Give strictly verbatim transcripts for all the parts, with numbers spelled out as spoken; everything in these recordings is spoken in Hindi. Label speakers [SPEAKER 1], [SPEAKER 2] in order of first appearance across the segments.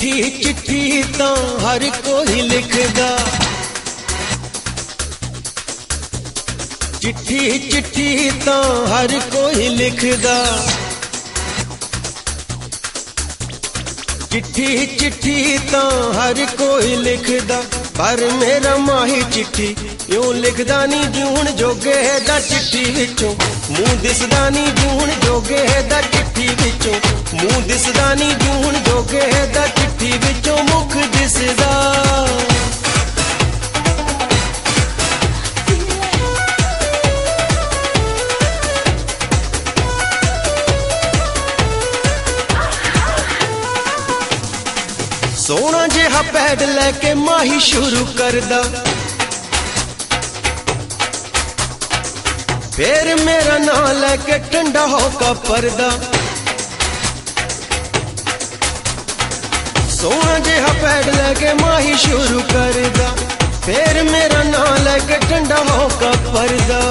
[SPEAKER 1] चिट्ठी चिट्ठी तां हर कोई लिखदा, चिट्ठी चिट्ठी तां हर कोई लिखदा, चिट्ठी चिट्ठी तां हर कोई लिखदा, पर मेरा माही चिट्ठी यूं लिखदा नी जून जोगे दा चिट्ठी विचों मूंह दिसदा नी जून जोगे दा चिट्ठी विचों मूंह दिसदा नी जून जोगे दा चिट्ठी विचों मुख दिसदा। सोना जिहा पैड लैके माही शुरू करदा, फिर मेरा नां लैके ठंडा होका परदा, सोना जिहा पैड लैके माही शुरू करदा, फिर मेरा नां लैके ठंडा होका परदा।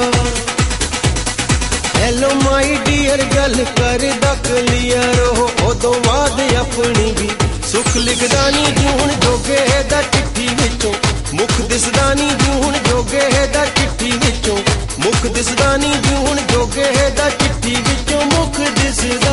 [SPEAKER 1] हेलो माई डियर गल करदा क्लियर हो, उदों बाद अपनी भी सुख लिखदा नी जून जोगे दा चिट्ठी विचों मुख दिसदा नी जून जोगे दा चिट्ठी विचों मुख दिसदा नी जून जोगे दा चिट्ठी विचों मुख दिसदा।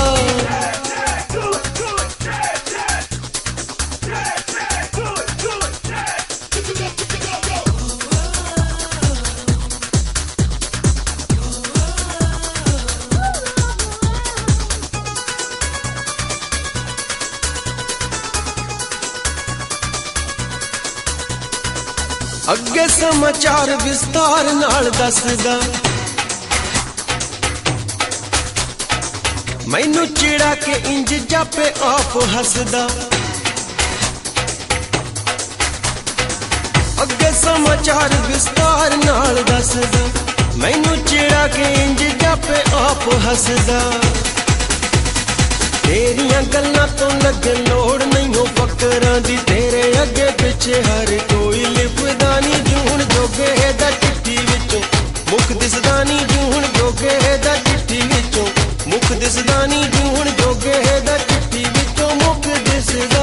[SPEAKER 1] अगे समाचार विस्तार नाल दसदा, मैनू चिड़ा के इंज जापे आप हसदा, अगे समाचार विस्तार नाल दसदा, मैनू चिड़ा के इंज जापे आप हसदा। तेरियां गल्लां तो लगे लोड़ नहीं हो फकरां दी, तेरे अगे पिछे हर कोई लिपदा नी जून जोगे दा चिट्ठी विचों मुख दिसदा नी जून जोगे दा चिट्ठी विचों मुख दिसदा नी जून जोगे दा चिट्ठी विचों मुख दिसदा।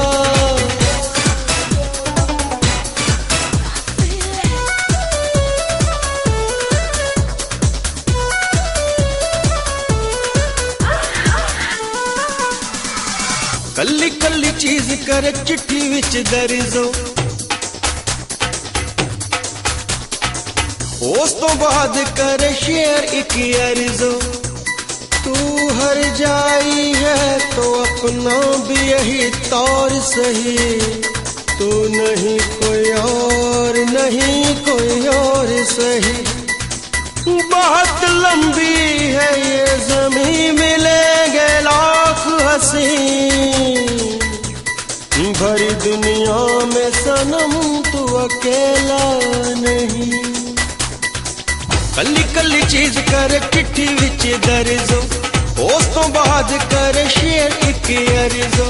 [SPEAKER 1] कल्ली कल्ली चीज करे चिट्ठी विच दर्जो, उस तो बाद करे शेयर एक अर्जो। तू हर जाई है तो अपना भी यही तौर सही, तू नहीं कोई और नहीं कोई और सही। बहुत लंबी है ये ज़मीं मिलेंगे लाख हंसी, भरी दुनिया में सनम तू अकेला नहीं। कल्ली कल्ली चीज करे चिट्ठी विच दर्जो, उस तो बाद करे शेयर एक अर्जो।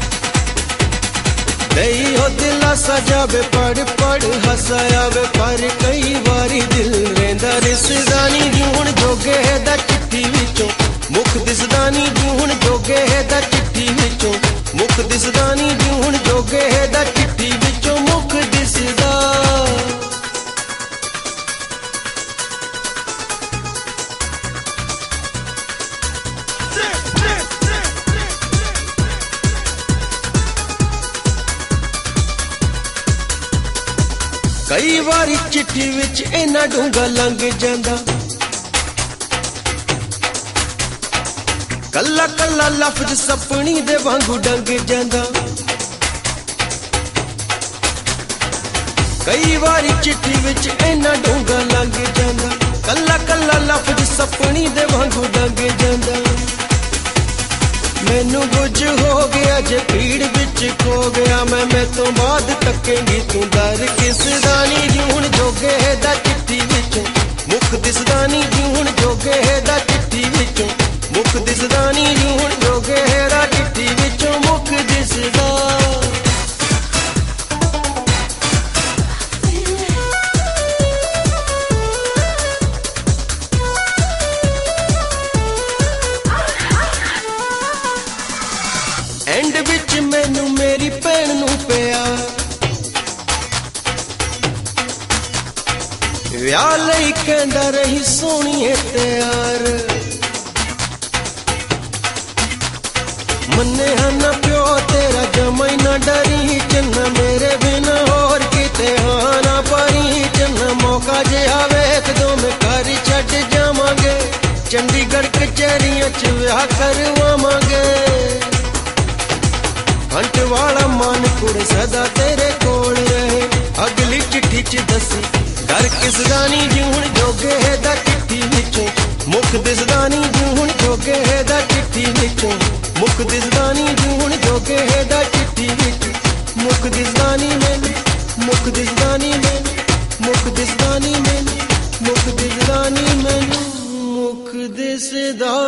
[SPEAKER 1] दई हो दिलासा जावे पढ़ पढ़ हसायावे, पर कई बारी दिल रेंदा रिसदा नी जून जोगे दा चिट्ठी विचों मुख दिसदा नी जून जोगे दा चिट्ठी विचों मुख दिसदा नी जून जोगे दा चिट्ठी विचों मुख दिसदा। कई बारी चिट्ठी विच इन्ना डूंगा लंघ जांदा, कल्ला कल्ला लफ्ज सपनी दे वांगू डंग जांदा। कई बारी चिट्ठी विच इन्ना डूंगा लंघ जांदा, कल्ला कल्ला लफ्ज सपनी दे वांगू डंग जांदा। मैनू कुछ हो गया जे भीड़ विच खो गया मैं, मैं तो बाद तकेंगी तू दर किसदा नी जून जोगे दा चिट्ठी विचों मुख दिसदा नी जून जोगे दा चिट्ठी विचों मुख दिसदा नी जून जोगे दा चिट्ठी विचों मुख दिसदा। एंड विच मैनू मेरी ਵਿਆਹ ਲਈ ਕਹਿੰਦਾ ਰਹੀ ਸੋਹਣੀਏ ਤਿਆਰ ਮੰਨਿਆ ਨਾ ਪਿਓ ਤੇਰਾ ਜਮਾਈ ਨਾ ਡਰੀ ਚੰਨਾ ਮੇਰੇ ਬਿਨ ਹੋਰ ਕਿਤੇ ਹਾਂ ਨਾ ਪਰੀ ਚੰਨਾ ਮੌਕਾ ਜਿਹਾ ਵੇਖ ਦੋ ਮੈਂ ਘਰ ਛੱਡ ਜਾਵਾਂਗੇ ਚੰਡੀਗੜ੍ਹ ਕਚਹਿਰੀਆਂ ਚ ਵਿਆਹ ਕਰਵਾਵਾਂਗੇ ਹੰਟ ਵਾਲਾ ਮਨ ਕੁੜੇ ਸਦਾ ਤੇਰੇ ਕੋਲ ਰਹੇ ਅਗਲੀ ਚਿੱਠੀ ਚ ਦੱਸੀ ਡਰ ਕਿਸ ਦਾ ਨੀ ਜੂਣ ਜੋਗੇ ਦਾ ਚਿੱਠੀ ਵਿੱਚੋਂ ਮੁੱਖ ਦਿਸਦਾ ਨੀ ਜੂਣ ਜੋਗੇ ਦਾ ਚਿੱਠੀ ਵਿੱਚੋਂ ਮੁੱਖ ਦਿਸਦਾ ਨੀ ਜੂਣ ਜੋਗੇ ਦਾ ਚਿੱਠੀ ਵਿੱਚ ਮੁੱਖ ਦਿਸਦਾ ਨੀ ਮੈਨੂੰ ਮੁੱਖ ਦਿਸਦਾ ਨੀ ਮੈਨੂੰ ਮੁੱਖ ਦਿਸਦਾ ਨੀ ਮੈਨੂੰ ਮੁੱਖ ਦਿਸਦਾ ਨੀ ਮੈਨੂੰ ਮੁੱਖ ਦਿਸਦਾ